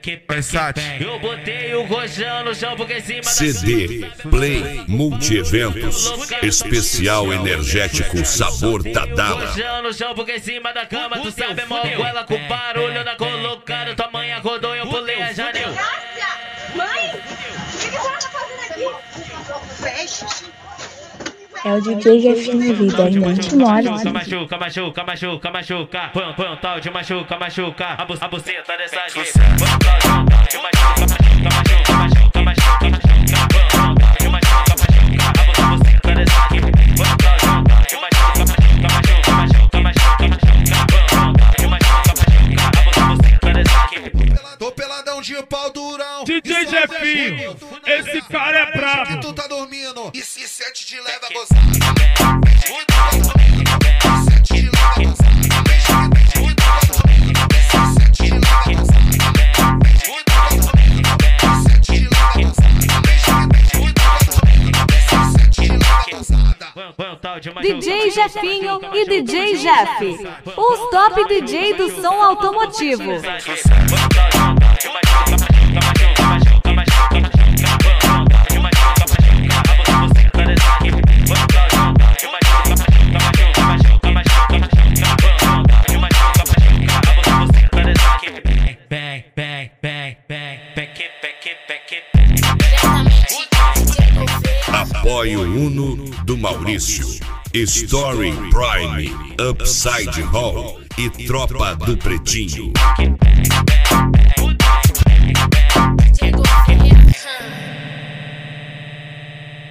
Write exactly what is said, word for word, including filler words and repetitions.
Eu botei o rojão no chão porque em cima da C D Play Multi-Eventos Especial Energético Sabor Tadala. Rojão no chão porque em cima da cama tu sabe, mó ela com barulho da colocada. Tua mãe acordou e eu pulei a janela. Mãe, o que você tá fazendo aqui? Peixe. É o D J Jefinho Vida, em Montemor. Machuca, machuca, machuca, machuca. Põe, põe um tal de machuca, machuca. A, bu a buceta dessa aqui. Põe um tal de um tal de machuca, machuca, machuca, machuca, machuca, machuca. Põe um tal de machuca, machuca. A buceta dessa aqui. Põe um tal de um tal de machuca, machuca, machuca, machuca, machuca, machuca. Põe um tal de machuca, machuca. A buceta dessa aqui. Tô peladão de pau durão. D J Jefinho, esse cara é brabo. Que tu tá dormindo e se sente de leve a gozar. D J Jefinho e D J Jeff, os top D J do som automotivo. Bang, bang, bang, bang, back it, back it, back it. Apoio Uno do Maurício, Story Prime, Upside Hall e Tropa do Pretinho.